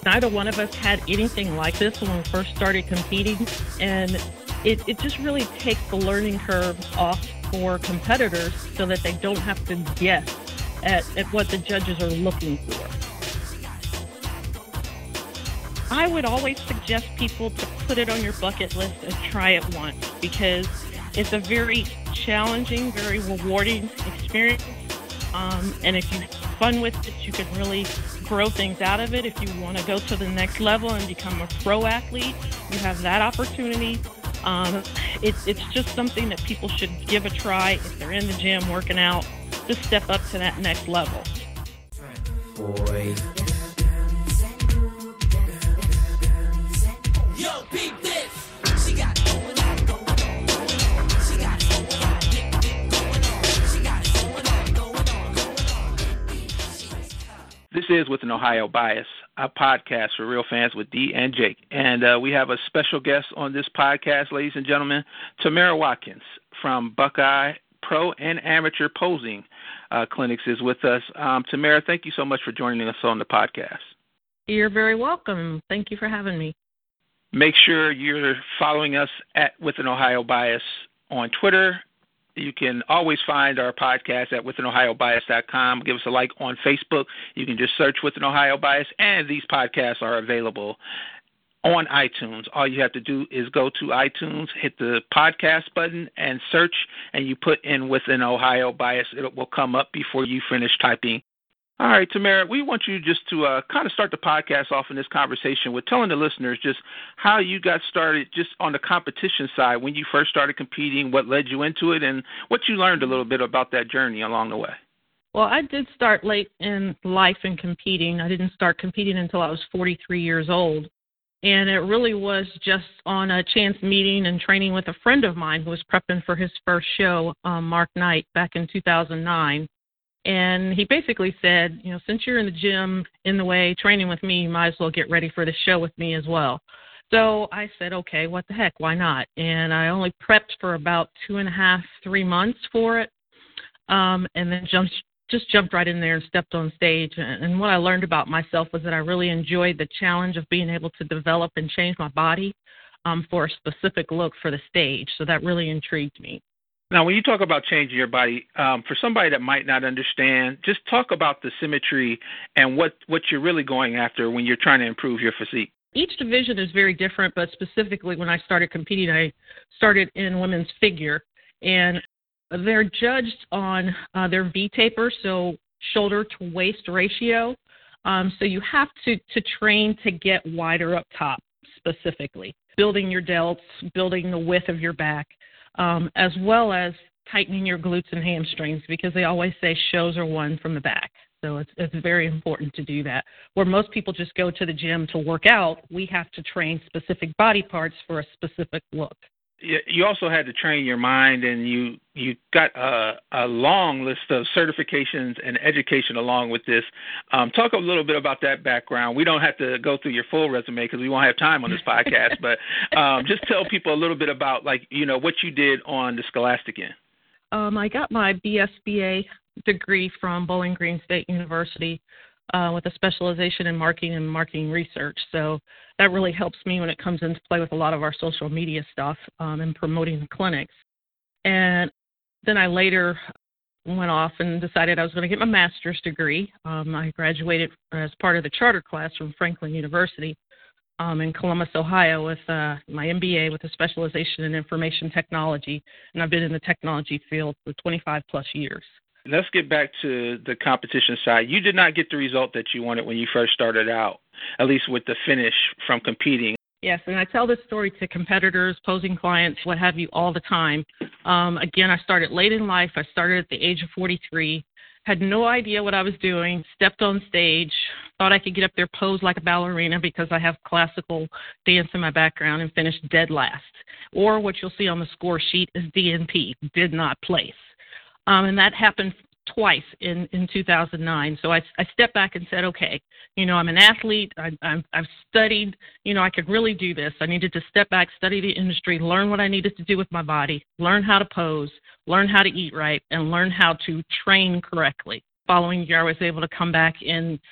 Neither one of us had anything like this when we first started competing, and it just really takes the learning curve off for competitors so that they don't have to guess at what the judges are looking for. I would always suggest people to put it on your bucket list and try it once, because it's a very challenging, very rewarding experience. And if you have fun with it, you can really grow things out of it. If you want to go to the next level and become a pro athlete, you have that opportunity. It's just something that people should give a try if they're in the gym working out, just step up to that next level. Boy. This is With an Ohio Bias, a podcast for real fans with D and Jake. And we have a special guest on this podcast, ladies and gentlemen, Tamara Watkins from Buckeye Pro and Amateur Posing Clinics is with us. Tamara, thank you so much for joining us on the podcast. You're very welcome. Thank you for having me. Make sure you're following us at With an Ohio Bias on Twitter. You can always find our podcast at withanohiobias.com. Give us a like on Facebook. You can just search With an Ohio Bias, and these podcasts are available on iTunes. All you have to do is go to iTunes, hit the podcast button, and search, and you put in With an Ohio Bias. It will come up before you finish typing. All right, Tamara, we want you just to kind of start the podcast off in this conversation with telling the listeners just how you got started just on the competition side when you first started competing, what led you into it, and what you learned a little bit about that journey along the way. Well, I did start late in life in competing. I didn't start competing until I was 43 years old. And it really was just on a chance meeting and training with a friend of mine who was prepping for his first show, Mark Knight, back in 2009. And he basically said, you know, since you're in the gym in the way training with me, you might as well get ready for the show with me as well. So I said, okay, what the heck, why not? And I only prepped for about 2.5, 3 months for it, and then jumped right in there and stepped on stage. And what I learned about myself was that I really enjoyed the challenge of being able to develop and change my body for a specific look for the stage. So that really intrigued me. Now, when you talk about changing your body, for somebody that might not understand, just talk about the symmetry and what you're really going after when you're trying to improve your physique. Each division is very different, but specifically when I started competing, I started in women's figure, and they're judged on their V-taper, so shoulder to waist ratio. So you have to train to get wider up top specifically, building your delts, building the width of your back, as well as tightening your glutes and hamstrings, because they always say shows are won from the back. So it's very important to do that. Where most people just go to the gym to work out, we have to train specific body parts for a specific look. You also had to train your mind, and you got a long list of certifications and education along with this. Talk a little bit about that background. We don't have to go through your full resume because we won't have time on this podcast, but just tell people a little bit about, like, you know, what you did on the scholastic end. I got my BSBA degree from Bowling Green State University with a specialization in marketing and marketing research. So that really helps me when it comes into play with a lot of our social media stuff and promoting the clinics. And then I later went off and decided I was going to get my master's degree. I graduated as part of the charter class from Franklin University in Columbus, Ohio, with my MBA with a specialization in information technology. And I've been in the technology field for 25 plus years. Let's get back to the competition side. You did not get the result that you wanted when you first started out, at least with the finish from competing. Yes, and I tell this story to competitors, posing clients, what have you, all the time. Again, I started late in life. I started at the age of 43, had no idea what I was doing, stepped on stage, thought I could get up there, pose like a ballerina because I have classical dance in my background, and finished dead last. Or what you'll see on the score sheet is DNP, did not place. And that happened twice in 2009. So I stepped back and said, okay, you know, I'm an athlete. I've studied. You know, I could really do this. I needed to step back, study the industry, learn what I needed to do with my body, learn how to pose, learn how to eat right, and learn how to train correctly. Following year, I was able to come back in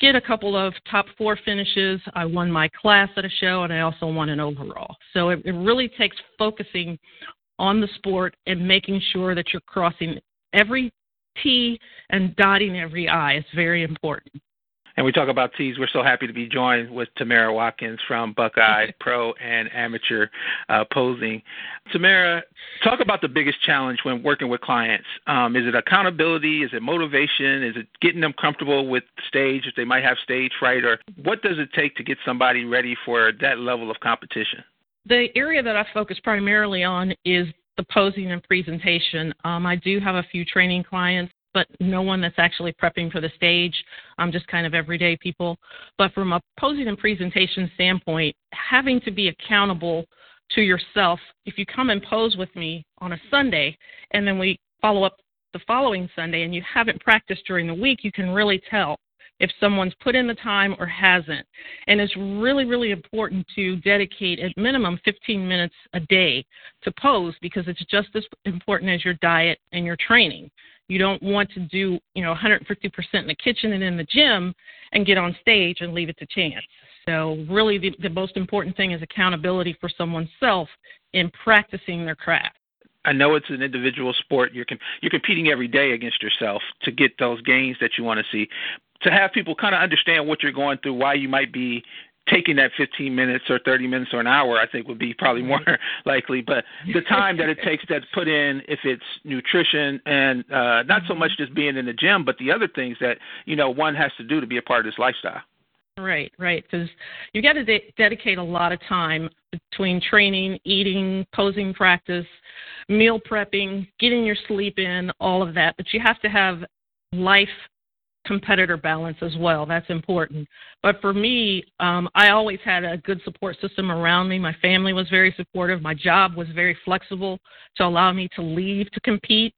get a couple of top 4 finishes. I won my class at a show, and I also won an overall. So it really takes focusing on the sport and making sure that you're crossing every T and dotting every I. It's very important. And we talk about T's. We're so happy to be joined with Tamara Watkins from Buckeye Pro and Amateur Posing. Tamara, talk about the biggest challenge when working with clients. Is it accountability? Is it motivation? Is it getting them comfortable with stage if they might have stage fright? Or what does it take to get somebody ready for that level of competition? The area that I focus primarily on is the posing and presentation. I do have a few training clients, but no one that's actually prepping for the stage. I'm just kind of everyday people. But from a posing and presentation standpoint, having to be accountable to yourself. If you come and pose with me on a Sunday and then we follow up the following Sunday and you haven't practiced during the week, you can really tell if someone's put in the time or hasn't. And it's really, really important to dedicate at minimum 15 minutes a day to pose, because it's just as important as your diet and your training. You don't want to do, 150% in the kitchen and in the gym and get on stage and leave it to chance. So really the most important thing is accountability for someone's self in practicing their craft. I know it's an individual sport. You're competing every day against yourself to get those gains that you want to see. To have people kind of understand what you're going through, why you might be taking that 15 minutes or 30 minutes or an hour, I think would be probably more likely. But the time that it takes to put in, if it's nutrition and not so much just being in the gym, but the other things that, one has to do to be a part of this lifestyle. Right. Because you got to dedicate a lot of time between training, eating, posing practice, meal prepping, getting your sleep in, all of that. But you have to have life competitor balance as well. That's important. But for me, I always had a good support system around me. My family was very supportive. My job was very flexible to allow me to leave to compete.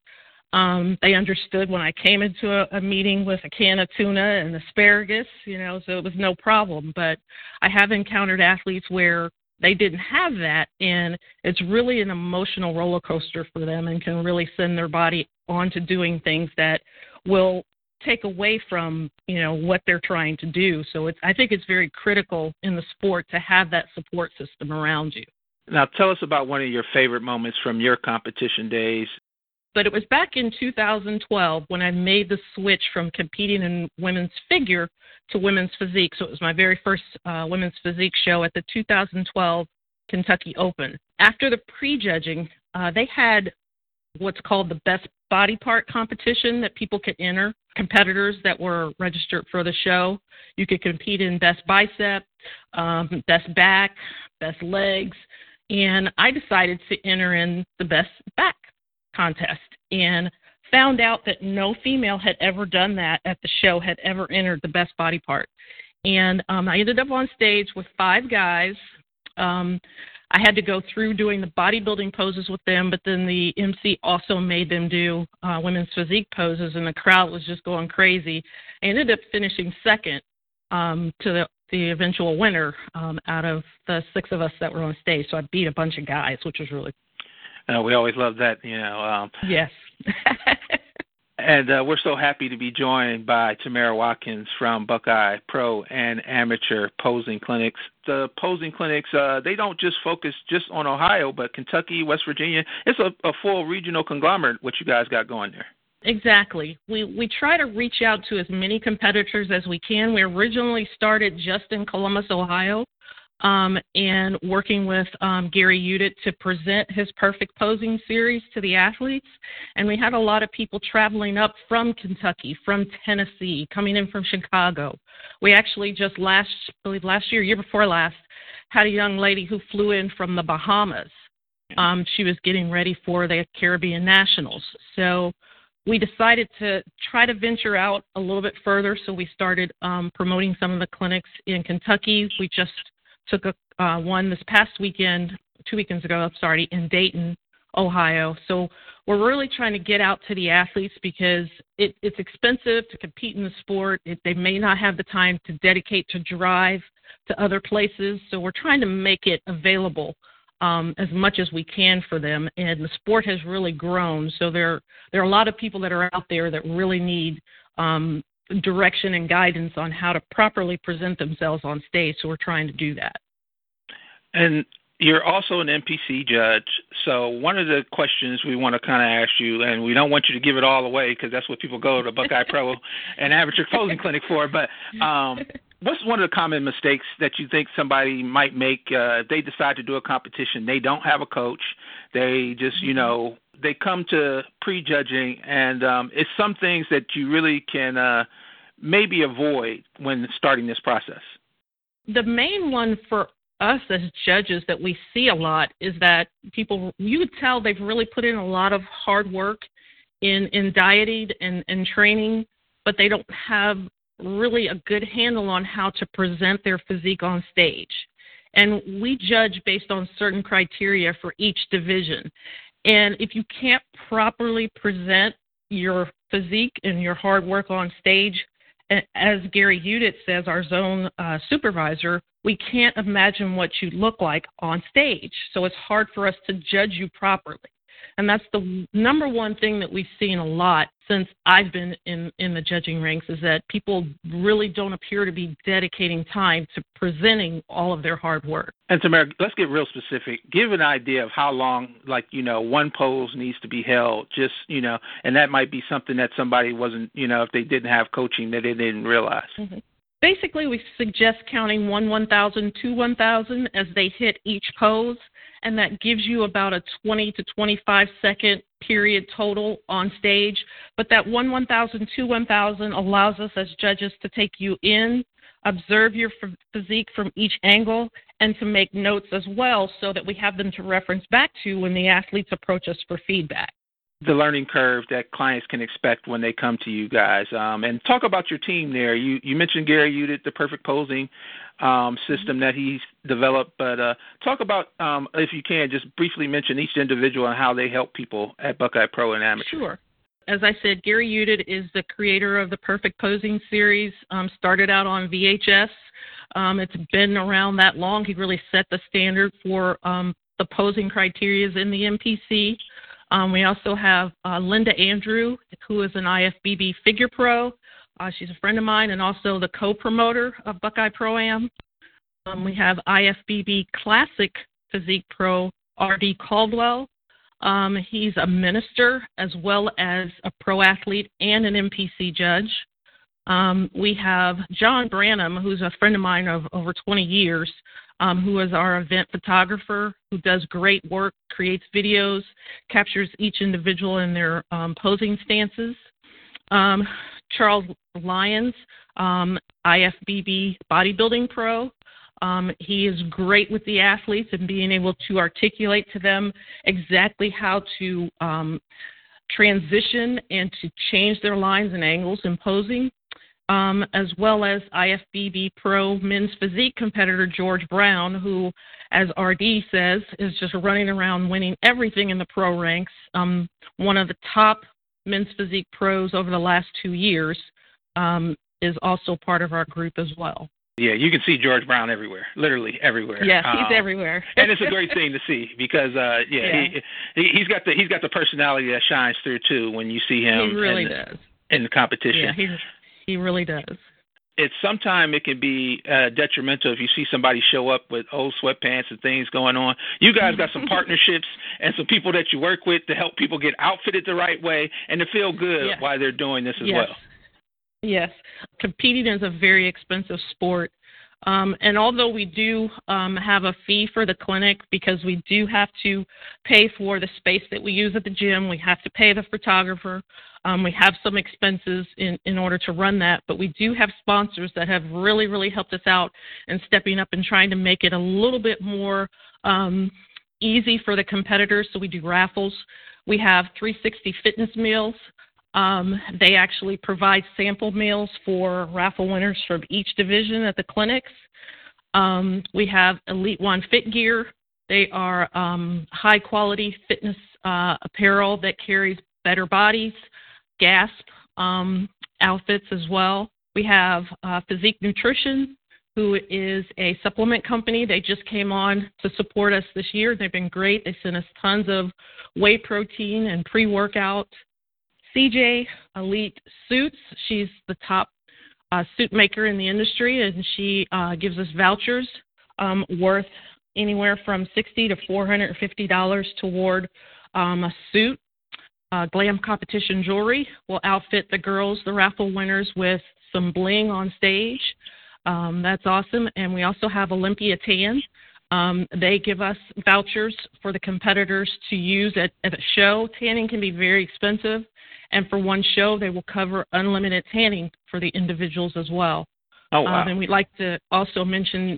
They understood when I came into a meeting with a can of tuna and asparagus, so it was no problem. But I have encountered athletes where they didn't have that, and it's really an emotional roller coaster for them and can really send their body on to doing things that will take away from, what they're trying to do. So I think it's very critical in the sport to have that support system around you. Now, tell us about one of your favorite moments from your competition days. But it was back in 2012 when I made the switch from competing in women's figure to women's physique. So it was my very first women's physique show at the 2012 Kentucky Open. After the prejudging, they had what's called the best body part competition that people could enter. Competitors that were registered for the show, you could compete in best bicep, best back, best legs, and I decided to enter in the best back contest and found out that no female had ever done that at the show, had ever entered the best body part. And I ended up on stage with 5 guys. I had to go through doing the bodybuilding poses with them, but then the MC also made them do women's physique poses, and the crowd was just going crazy. I ended up finishing second to the eventual winner out of the 6 of us that were on stage. So I beat a bunch of guys, which was really cool. We always love that, Yes. And we're so happy to be joined by Tamara Watkins from Buckeye Pro and Amateur Posing Clinics. The posing clinics, they don't just focus just on Ohio, but Kentucky, West Virginia. It's a full regional conglomerate, what you guys got going there. Exactly. We try to reach out to as many competitors as we can. We originally started just in Columbus, Ohio, and working with Gary Udit to present his Perfect Posing series to the athletes. And we had a lot of people traveling up from Kentucky, from Tennessee, coming in from Chicago. We actually just last year before last, had a young lady who flew in from the Bahamas. She was getting ready for the Caribbean Nationals. So we decided to try to venture out a little bit further. So we started promoting some of the clinics in Kentucky. We just took one this past weekend, 2 weekends ago, in Dayton, Ohio. So we're really trying to get out to the athletes because it's expensive to compete in the sport. They may not have the time to dedicate to drive to other places. So we're trying to make it available as much as we can for them. And the sport has really grown. So there are a lot of people that are out there that really need direction and guidance on how to properly present themselves on stage. So we're trying to do that. And you're also an NPC judge. So one of the questions we want to kind of ask you, and we don't want you to give it all away because that's what people go to Buckeye Pro and Amateur Posing Clinic for, but what's one of the common mistakes that you think somebody might make if they decide to do a competition? They don't have a coach. They just, they come to prejudging, and it's some things that you really can maybe avoid when starting this process. The main one for us as judges that we see a lot is that people, you could tell they've really put in a lot of hard work in dieting and training, but they don't have really a good handle on how to present their physique on stage. And we judge based on certain criteria for each division. And if you can't properly present your physique and your hard work on stage, as Gary Udit says, our zone supervisor, we can't imagine what you look like on stage. So it's hard for us to judge you properly. And that's the number one thing that we've seen a lot since I've been in the judging ranks, is that people really don't appear to be dedicating time to presenting all of their hard work. And Tamara, let's get real specific. Give an idea of how long, one pose needs to be held, and that might be something that somebody wasn't, if they didn't have coaching, that they didn't realize. Mm-hmm. Basically, we suggest counting 1,000 to 1,000 as they hit each pose, and that gives you about a 20 to 25 second period total on stage. But that 1,000 to 1,000 allows us as judges to take you in, observe your physique from each angle, and to make notes as well so that we have them to reference back to when the athletes approach us for feedback. The learning curve that clients can expect when they come to you guys. And talk about your team there. You mentioned Gary Udit, the perfect posing system that he's developed, but talk about, if you can, just briefly mention each individual and how they help people at Buckeye Pro and Amateur. Sure. As I said, Gary Udit is the creator of the Perfect Posing series, started out on VHS. It's been around that long. He really set the standard for the posing criteria in the NPC. We also have Linda Andrew, who is an IFBB figure pro. She's a friend of mine and also the co-promoter of Buckeye Pro-Am. We have IFBB Classic Physique Pro, R.D. Caldwell. He's a minister as well as a pro athlete and an NPC judge. We have John Branham, who's a friend of mine of over 20 years, who is our event photographer, who does great work, creates videos, captures each individual in their posing stances. Charles Lyons, IFBB bodybuilding pro. He is great with the athletes and being able to articulate to them exactly how to transition and to change their lines and angles in posing. As well as IFBB Pro men's physique competitor George Brown, who, as RD says, is just running around winning everything in the pro ranks. One of the top men's physique pros over the last 2 years, is also part of our group as well. Yeah, you can see George Brown everywhere, literally everywhere. Yes, he's everywhere. And it's a great thing to see because, he's got the personality that shines through too when you see him. He really does in the competition. Yeah, he really does. Sometimes it can be detrimental if you see somebody show up with old sweatpants and things going on. You guys got some partnerships and some people that you work with to help people get outfitted the right way and to feel good while they're doing this as well. Yes. Competing is a very expensive sport. And although we do have a fee for the clinic because we do have to pay for the space that we use at the gym, we have to pay the photographer, we have some expenses in order to run that, but we do have sponsors that have really, really helped us out in stepping up and trying to make it a little bit more easy for the competitors. So we do raffles. We have 360 fitness meals. They actually provide sample meals for raffle winners from each division at the clinics. We have Elite One Fit Gear. They are high-quality fitness apparel that carries better bodies, GASP outfits as well. We have Physique Nutrition, who is a supplement company. They just came on to support us this year. They've been great. They sent us tons of whey protein and pre-workout. CJ Elite Suits. She's the top suit maker in the industry, and she gives us vouchers worth anywhere from $60 to $450 toward a suit. Glam Competition Jewelry will outfit the girls, the raffle winners, with some bling on stage. That's awesome. And we also have Olympia Tan. They give us vouchers for the competitors to use at a show. Tanning can be very expensive, and for one show, they will cover unlimited tanning for the individuals as well. Oh, wow. And we'd like to also mention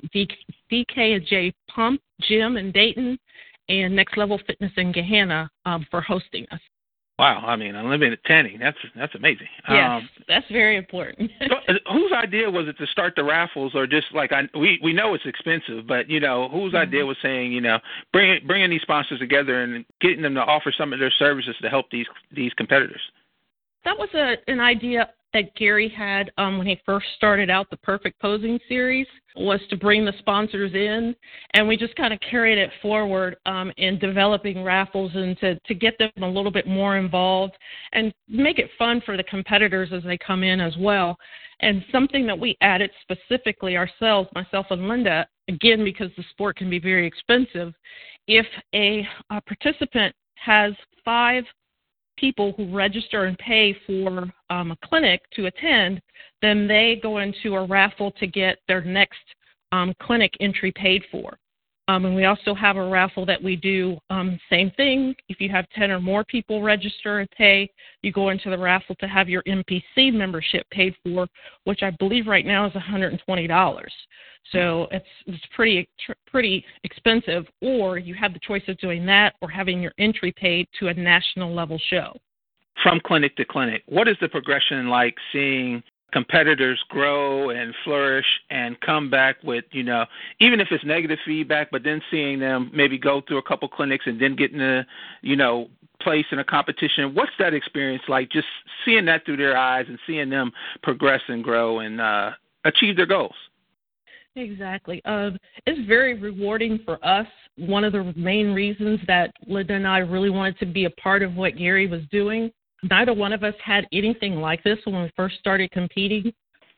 DK&J Pump Gym in Dayton and Next Level Fitness in Gahanna for hosting us. Wow, I mean, unlimited tanning, that's amazing. Yes, that's very important. So, whose idea was it to start the raffles, or just like we know it's expensive, but whose idea was saying bringing these sponsors together and getting them to offer some of their services to help these competitors? That was an idea that Gary had when he first started out the Perfect Posing series, was to bring the sponsors in, and we just kind of carried it forward in developing raffles and to get them a little bit more involved and make it fun for the competitors as they come in as well. And something that we added specifically ourselves, myself and Linda, again, because the sport can be very expensive, if a participant has 5 people who register and pay for a clinic to attend, then they go into a raffle to get their next clinic entry paid for. And we also have a raffle that we do, same thing. If you have 10 or more people register and pay, you go into the raffle to have your MPC membership paid for, which I believe right now is $120. So it's pretty expensive, or you have the choice of doing that or having your entry paid to a national level show. From clinic to clinic, what is the progression like seeing competitors grow and flourish and come back with, even if it's negative feedback, but then seeing them maybe go through a couple clinics and then getting a, place in a competition? What's that experience like, just seeing that through their eyes and seeing them progress and grow and achieve their goals? Exactly. It's very rewarding for us. One of the main reasons that Linda and I really wanted to be a part of what Gary was doing, neither one of us had anything like this when we first started competing.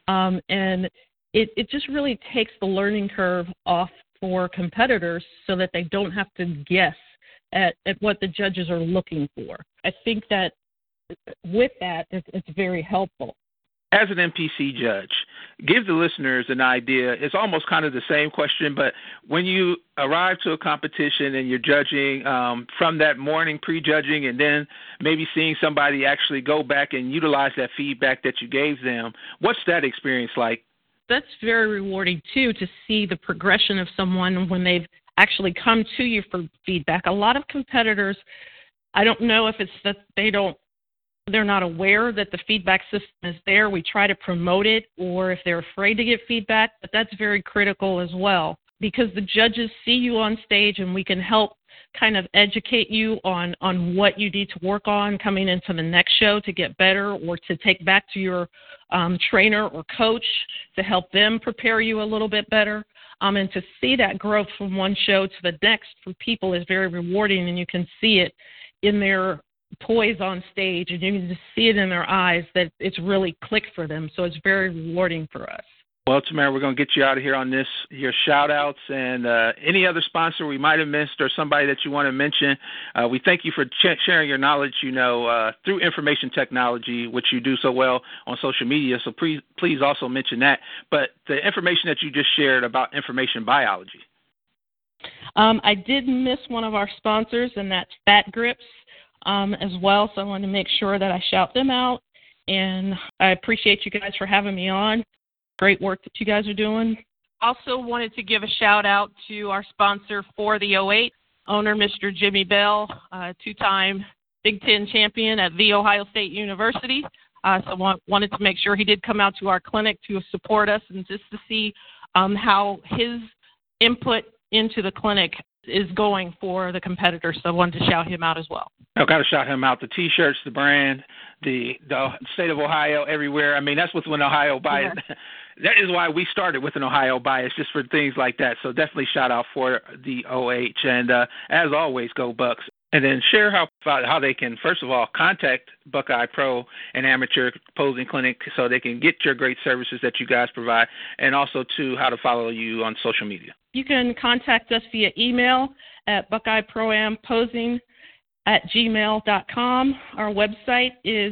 And it just really takes the learning curve off for competitors so that they don't have to guess at what the judges are looking for. I think that with that, it's very helpful. As an MPC judge, give the listeners an idea. It's almost kind of the same question, but when you arrive to a competition and you're judging from that morning pre-judging and then maybe seeing somebody actually go back and utilize that feedback that you gave them, what's that experience like? That's very rewarding, too, to see the progression of someone when they've actually come to you for feedback. A lot of competitors, I don't know if it's that they're not aware that the feedback system is there. We try to promote it, or if they're afraid to get feedback, but that's very critical as well, because the judges see you on stage and we can help kind of educate you on what you need to work on coming into the next show to get better, or to take back to your trainer or coach to help them prepare you a little bit better. And to see that growth from one show to the next for people is very rewarding, and you can see it in their poise on stage, and you can just see it in their eyes that it's really clicked for them. So it's very rewarding for us. Well, Tamara, we're going to get you out of here on this, your shout-outs, and any other sponsor we might have missed or somebody that you want to mention. We thank you for sharing your knowledge, through information technology, which you do so well on social media. So please also mention that. But the information that you just shared about information biology. I did miss one of our sponsors, and that's Fat Grips as well. So I wanted to make sure that I shout them out. And I appreciate you guys for having me on. Great work that you guys are doing. Also wanted to give a shout out to our sponsor for the 08, owner Mr. Jimmy Bell, two-time Big Ten champion at The Ohio State University. So wanted to make sure he did come out to our clinic to support us and just to see how his input into the clinic is going for the competitors. So I wanted to shout him out as well. I've got to shout him out. The T-shirts, the brand, the state of Ohio, everywhere. I mean, that's what's with Ohio bias. Yeah. That is why we started with an Ohio bias, just for things like that. So definitely shout out for the OH. And as always, go Bucks. And then share how they can, first of all, contact Buckeye Pro and Amateur Posing Clinic so they can get your great services that you guys provide, and also, too, how to follow you on social media. You can contact us via email at buckeyeproamposing@gmail.com. Our website is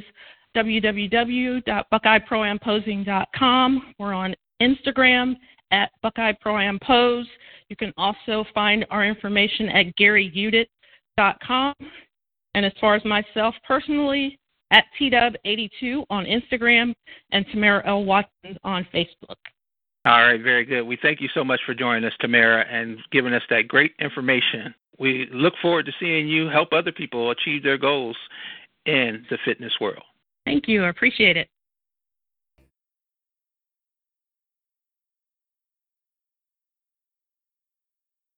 www.buckeyeproamposing.com. We're on Instagram at Buckeye Pro Am Pose. You can also find our information at GaryUdit.com. And as far as myself personally, at TDub82 on Instagram and Tamara L. Watkins on Facebook. All right, very good. We thank you so much for joining us, Tamara, and giving us that great information. We look forward to seeing you help other people achieve their goals in the fitness world. Thank you. I appreciate it.